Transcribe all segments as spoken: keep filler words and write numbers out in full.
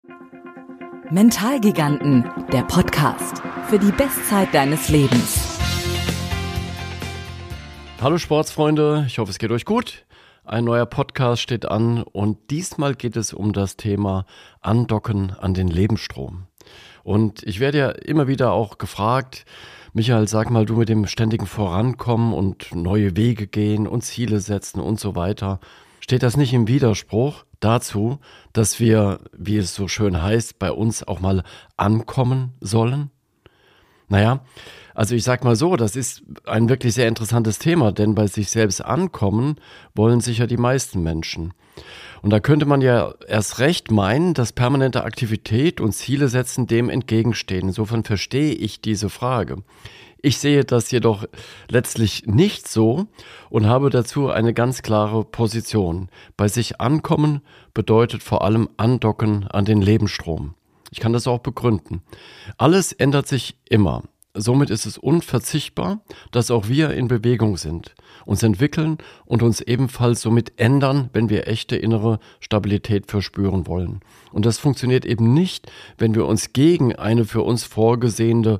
Mentalgiganten, der Podcast für die Bestzeit deines Lebens. Hallo Sportsfreunde, ich hoffe es geht euch gut. Ein neuer Podcast steht an und diesmal geht es um das Thema Andocken an den Lebensstrom. Und ich werde ja immer wieder auch gefragt, Michael, sag mal, du mit dem ständigen Vorankommen und neue Wege gehen und Ziele setzen und so weiter, steht das nicht im Widerspruch dazu, dass wir, wie es so schön heißt, bei uns auch mal ankommen sollen? Naja, also ich sag mal so, das ist ein wirklich sehr interessantes Thema, denn bei sich selbst ankommen wollen sicher die meisten Menschen. Und da könnte man ja erst recht meinen, dass permanente Aktivität und Ziele setzen dem entgegenstehen. Insofern verstehe ich diese Frage. Ich sehe das jedoch letztlich nicht so und habe dazu eine ganz klare Position. Bei sich ankommen bedeutet vor allem andocken an den Lebensstrom. Ich kann das auch begründen. Alles ändert sich immer. Somit ist es unverzichtbar, dass auch wir in Bewegung sind, uns entwickeln und uns ebenfalls somit ändern, wenn wir echte innere Stabilität verspüren wollen. Und das funktioniert eben nicht, wenn wir uns gegen eine für uns vorgesehene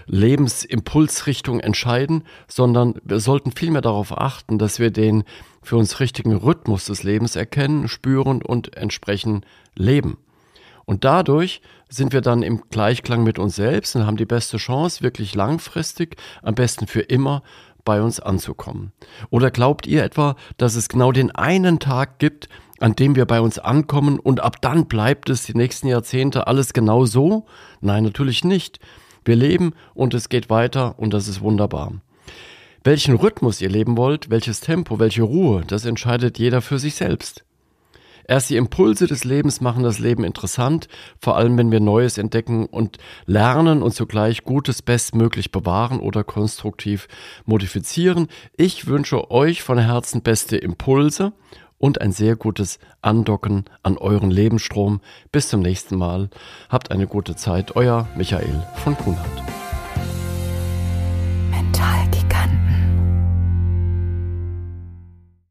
Lebensimpulsrichtung entscheiden, sondern wir sollten vielmehr darauf achten, dass wir den für uns richtigen Rhythmus des Lebens erkennen, spüren und entsprechend leben. Und dadurch sind wir dann im Gleichklang mit uns selbst und haben die beste Chance, wirklich langfristig, am besten für immer, bei uns anzukommen. Oder glaubt ihr etwa, dass es genau den einen Tag gibt, an dem wir bei uns ankommen und ab dann bleibt es die nächsten Jahrzehnte alles genau so? Nein, natürlich nicht. Wir leben und es geht weiter und das ist wunderbar. Welchen Rhythmus ihr leben wollt, welches Tempo, welche Ruhe, das entscheidet jeder für sich selbst. Erst die Impulse des Lebens machen das Leben interessant, vor allem wenn wir Neues entdecken und lernen und zugleich Gutes bestmöglich bewahren oder konstruktiv modifizieren. Ich wünsche euch von Herzen beste Impulse und ein sehr gutes Andocken an euren Lebensstrom. Bis zum nächsten Mal. Habt eine gute Zeit. Euer Michael von Kuhnhardt.